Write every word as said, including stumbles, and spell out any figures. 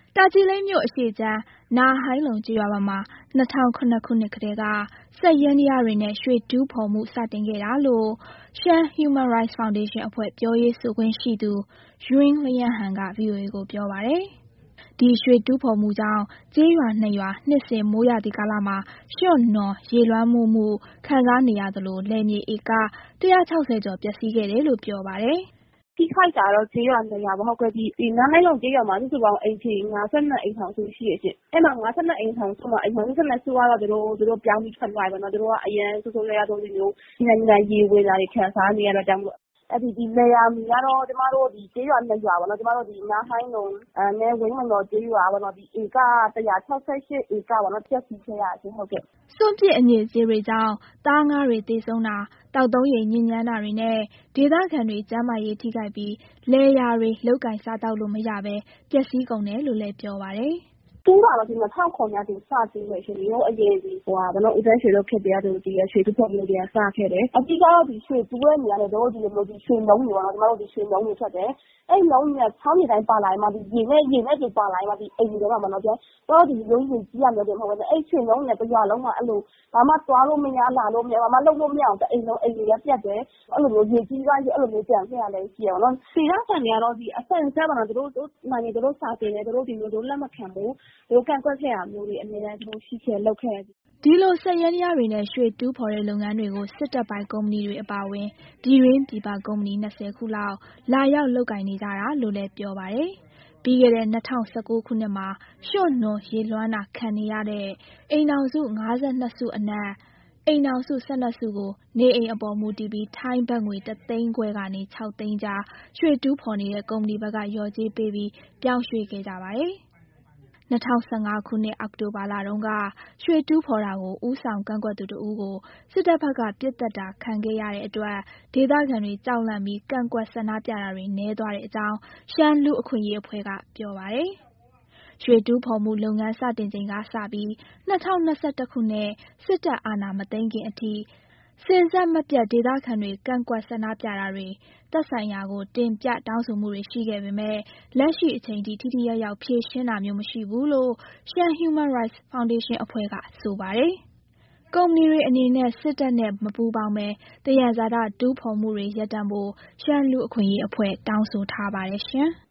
တာချီလိတ်မြို့အရှေ့ခြမ်းနာဟိုင်းလုံကျေးရွာဘက်မှာ၂၀၀၇ခုနှစ်ကတည်းကစက်ယန္တရားတွေနဲ့ရွှေတူးဖော်မှုစတင်ခဲ့တာလို့ရှမ်း Human Rights Foundation အဖွဲ့ပြောရေးဆိုခွင့်ရှိသူယွင်းလျန်းဟန်က ဗွီအိုအေကိုပြောပါတယ်။ဒီရွှေတူးဖော်မှုကြောင့်ကျေးရွာနှစ်ရွာနှစ်စဉ်မိုးရာသီကာလမှာရွှံ့နွံရေလွှမ်းမိုးမှုခံစားနေရသလိုလယ်မြေဧက၁၆၀ကျော်ပျက်စီးခဲ့တယ်လို့ပြောပါတယ်။ထိခိုက်တာတော့ကျေးရွာနှစ်ရွာပေါ့ဟုတ်ကဲ့ဒီနားလိုက်လုံကျေးရွာမှာစုစုပေါင်းအိမ်ခြေ၅၂အိမ်ထောင်စုရှိရရှင်အဲ့မှာ၅၂အိမ်ထောင်စုမှာအိမ်ထောင်စုဆက်လက်စုကတော့သူတို့သူတို့ပြောင်းပြီးထွက်သွားပြီပေါ့နော်သူတို့ကအရင်ဆိုးဆိုးရွားရွားဆုံးမျိုးဒီနေ့နေ့ရေဝင်လာတွေခံစားနေရတော့ကြောင့်အဲ့ဒီဒီနေရာမီကတော့ကျမတို့ဒီကျေးရွာနှစ်ရွာပေါ့နော်ကျမတို့ဒီနားဟိုင်းလုံအဲနဲ့ဝင်းမတော်ကျေးရွာပေါ့နော်ဒီဧက၁၆၈ဧကပေါ့နော်ပြည့်စည်ခဲ့ရရှင်ဟုတ်ကဲ့စွန့်ပစ်အညစ်အကြေးတွေကြောင့်သားငါးတွေသေဆုံးတာတောက်သုံးရေညစ်ညမ်းတာတွေနဲ့ဒေသခံတွေကျန်းမာရေးထိခိုက်ပြီးလယ်ယာတွေလုပ်ကိုင်စားသောက်လို့မရပဲပျက်စီးကုန်တယ်လို့လည်းပြောပါတယ်။တူးတာတော့ဒီနှစ်ထောင်ခုနှစ်ရာစတူးမယ်ရှင်ရိုးအရင်ဒီဟိုဟာဘယ်လိုဦးတန်းရွှေတို့ဖြစ်တဲ့သူဒီရွှေတူးဖော်မျိုးတွေကစခဲ့တယ်အတိကတော့ဒီရွှေတူးရဲ့နေရာနဲ့တို့ဒီလိုမျိုးဒီရွှေလုံးတွေပေါ့နော်ကျမတို့ဒီရွှေလုံးတွေထွက်တယ်အဲ့လုံးကြီးကချောင်းနေတိုင်းပါလာရင်မှဒီရေနဲ့ရေနဲ့ဒီပါလာရင်မှဒီအိမ်တွေတော့မှမနော်ကျတော့ဒီလုံးကြီးကြီးရမျိုးတွေမဟုတ်ဘူးအဲ့ရွှေလုံးနဲ့တရွာလုံးမှာအဲ့လိုဘာမှသွားလို့မရလာလို့မရဘာမှလုပ်လို့မရအောင်အိမ်လုံးအိမ်တွေကပြတ်တယ်အဲ့လိုမျိုးရေကြီးသွားရင်အဲ့လိုမျိုးကြံခဲ့ရလဲရှိရပါတော့စီရဆန်တွေကတော့ဒီအဆန်ဆက်ပါတော့တို့တို့နိုင်တို့စာတင်တယ်တို့ဒီမျိုးတို့လက်မခံဘူးတို့ကန့်ကွက်ခဲ့ရမျိုးတွေအများကြီးတို့ရှိခဲ့လောက်ခဲ့ဒီလိုစက်ယန္တရားတွေနဲ့ရွှေတူးဖော်တဲ့လုပ်ငန်းတွေကိုစစ်တပ်ပိုင်ကုမ္ပဏီတွေအပါအဝင်ပြည်တွင်းပြည်ပကုမ္ပဏီ၂၀ခုလောက်လာရောက်လုပ်ကိုင်နေကြတာလို့လည်းပြောပါတယ်။ပြီးခဲ့တဲ့၂၀၁၉ခုနှစ်မှာရွှံ့နွံရေလွှမ်းတာခံနေရတဲ့အိမ်ထောင်စု၅၂စုအနက်အိမ်ထောင်စု၁၂စုကိုနေအိမ်အပေါ်မူတည်ပြီးထိုင်းဘတ်ငွေတသိန်းခွဲကနေ၆သိန်းကြားရွှေတူးဖော်နေတဲ့ကုမ္ပဏီဘက်ကလျော်ကြေးပေးပြီးပြောင်းရွှေ့ခဲ့ကြပါတယ်။၂၀၁၅ခုနှစ်အောက်တိုဘာလတုန်းကရွှေတူးဖော်တာကိုဦးဆောင်ကန့်ကွက်သူတဦးကိုစစ်တပ်ဘက်ကပစ်သတ်တာခံခဲ့ရတဲ့အတွက်ဒေသခံတွေကြောက်လန့်ပြီးကန့်ကွက်ဆန္ဒပြတာတွေနည်းသွားတဲ့အကြောင်းရှမ်းလူ့အခွင့်အရေးအဖွဲ့ကပြောပါတယ်။ရွှေတူးဖော်မှုလုပ်ငန်းစတင်ချိန်ကစပြီး၂၀၂၁ခုနှစ်စစ်တပ်အာဏာမသိမ်းခင်အထိစဉ်ဆက်မပြတ်ဒေသခံတွေကန့်ကွက်ဆန္ဒပြတာတွေသက်ဆိုင်ရာကိုတင်ပြတောင်းဆိုမှုတွေရှိခဲ့ပေမဲ့လက်ရှိအချိန်ထိထိထိရောက်ရောက်ဖြေရှင်းတာမျိုးမရှိဘူးလို့ရှမ်း Human Rights Foundation အဖွဲ့ကဆိုပါတယ်။ကုမ္ပဏီတွေအနေနဲ့စစ်တပ်နဲ့မပူးပေါင်းပဲသယံဇာတတူးဖော်မှုတွေရပ်တန့်ဖို့ရှမ်းလူ့အခွင့်အရေးအဖွဲ့တောင်းဆိုထားပါတယ်ရှင်။